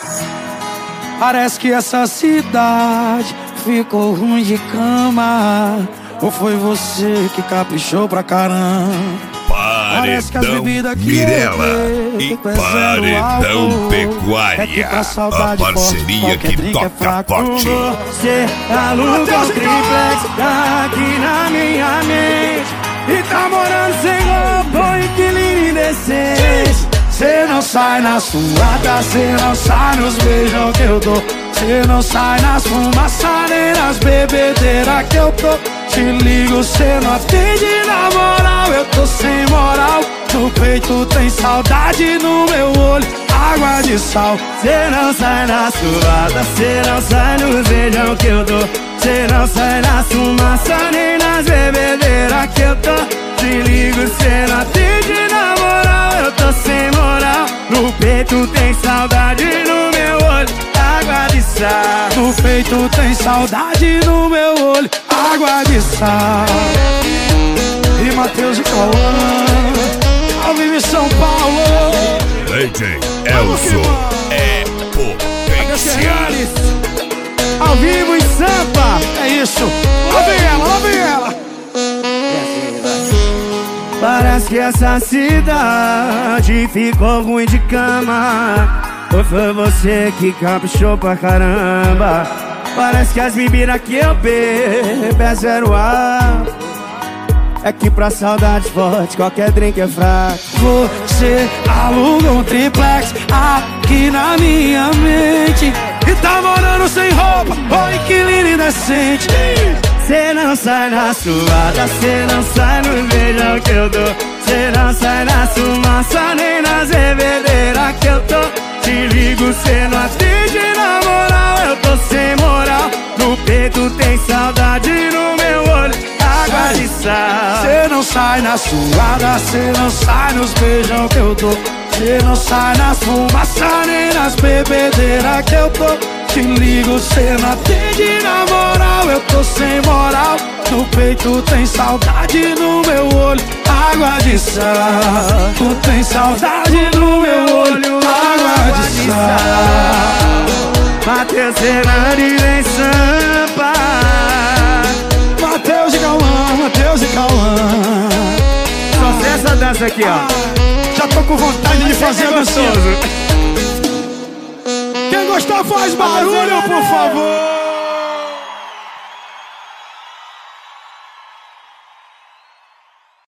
Parece que essa cidade ficou ruim de cama. Ou foi você que caprichou pra caramba? Paredão Mirella e Paredão Pecuária, a parceria que toca forte. Você aluga um triplex aqui na minha mente e tá morando sem roupa, inquilino indecente. Cê não sai na suada, cê não sai nos beijão que eu dou. Cê não sai nas fumaças nem nas bebedeiras que eu tô. Te ligo, cê não atende na moral, eu tô sem moral. No peito tem saudade, no meu olho água de sal. Cê não sai na suada, cê não sai nos beijão que eu dou. Cê não sai nas fumaças nem nas bebedeiras que eu tô. Te ligo, cê não atende na moral, eu tô sem moral. No peito tem saudade, no meu olho água de sal. No peito tem saudade, no meu olho água de sal. E Matheus e Cauã, ao vivo em São Paulo. DJ Elson é potencial. Ao vivo em Sampa, é isso. Lá vem ela, lá vem ela. Parece que essa cidade ficou ruim de cama. Ou foi você que caprichou pra caramba? Parece que as bebidas que eu bebo é zero ar. É que pra saudade forte qualquer drink é fraco. Você aluga um triplex aqui na minha mente e tá morando sem roupa, oi inquilino indecente. Cê não sai na suada, cê não sai no beijão que eu dou. Cê não sai na fumaça nem nas bebedeiras que eu tô. Te ligo, cê não atende na moral, eu tô sem moral. No peito tem saudade, no meu olho água de sal. Cê não sai na suada, cê não sai nos beijão que eu dou. Cê não sai nas fumaças nem nas bebedeiras que eu tô. Te ligo, cê não atende na moral, eu tô sem moral. No peito tem saudade, no meu olho água de sal. Tu tem saudade no meu olho água de sal. Matheus Fernandes em Sampa. Matheus e Cauã, Matheus e Cauã. Só sei essa dança aqui, ó. Já tô com vontade de fazer gostoso. Quem gostar faz barulho, por favor.